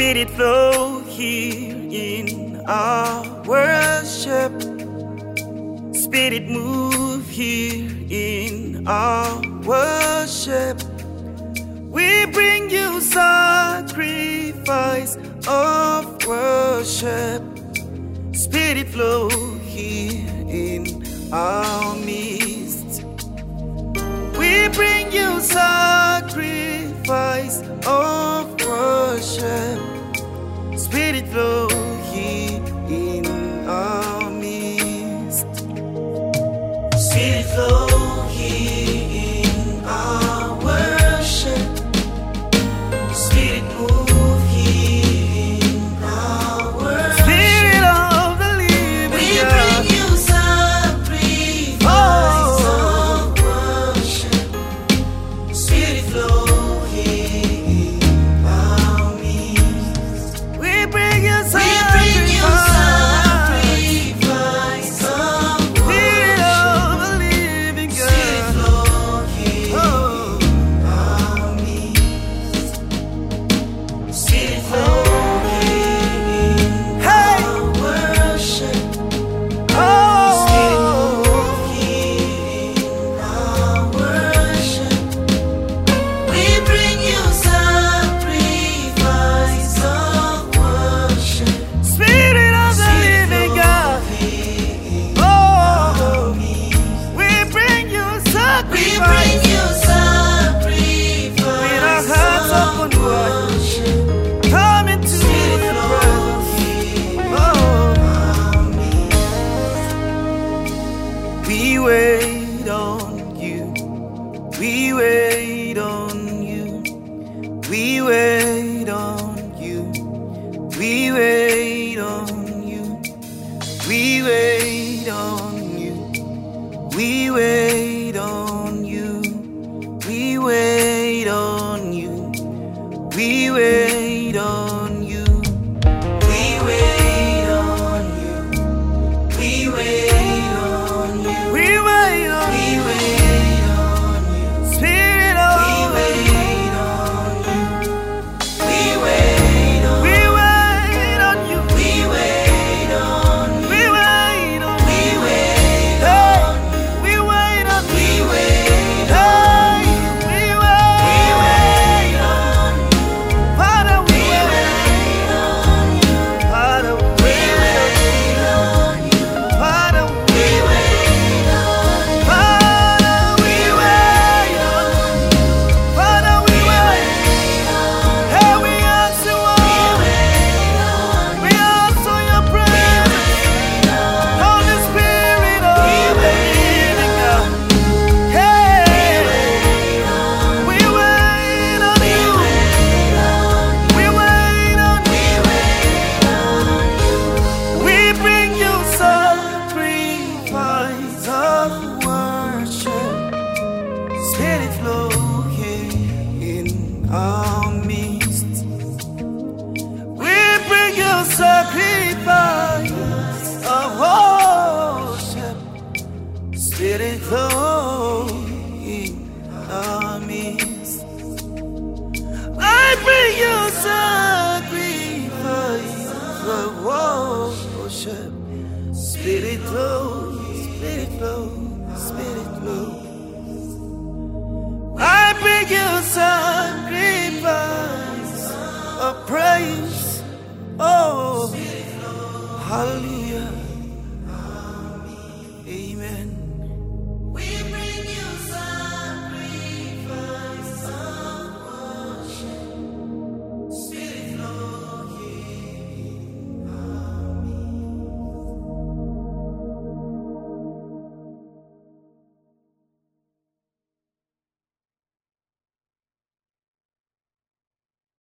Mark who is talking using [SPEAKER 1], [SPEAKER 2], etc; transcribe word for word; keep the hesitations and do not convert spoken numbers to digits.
[SPEAKER 1] Spirit flow here in our worship. Spirit move here in our worship. We bring you sacrifice of worship. Spirit flow here in our midst. We bring you sacrifice of worship. Spirit flow here in our midst. Spirit flow here in our worship. Spirit move here in our worship. Spirit of the living we God. Bring you sacrifice oh. of worship. Spirit flow here in our midst. We bring you sacrifice of Spirit of the living God. Spirit flow here oh. in our midst. Spirit flow here in hey. our worship. Oh. Spirit move here in our worship. We bring you sacrifice of worship. Spirit of the living God. Oh, we bring you sacrifice. We bring you sacrifice with our hearts open wide. Come into your presence. Oh, we wait on you. We wait on you. We wait on you. We wait on you. We wait on you. We wait on you. We wait on you. We wait on you. We wait on you. We wait on you. We wait on you. We wait on you. Spirit of we wait on you. We wait on we wait on you. We wait on you. We wait on we wait on you. We wait on we wait on you. We wait on you. Father, we wait on you. Father, we wait on you. Father, we wait on you. Father, we wait on you. Father, we wait on you. Hey, we answer all. We answer your prayer. Holy Spirit of the living God. Hey, we wait on you. We wait on you. We bring you sacrifice of worship. Spirit flow here in our midst. We bring you sacrifice of worship. Spirit flow in our midst. I bring you sacrifice of worship. Spirit flow, Spirit flow, Spirit flow. I bring you sacrifice of praise. Oh, hallelujah.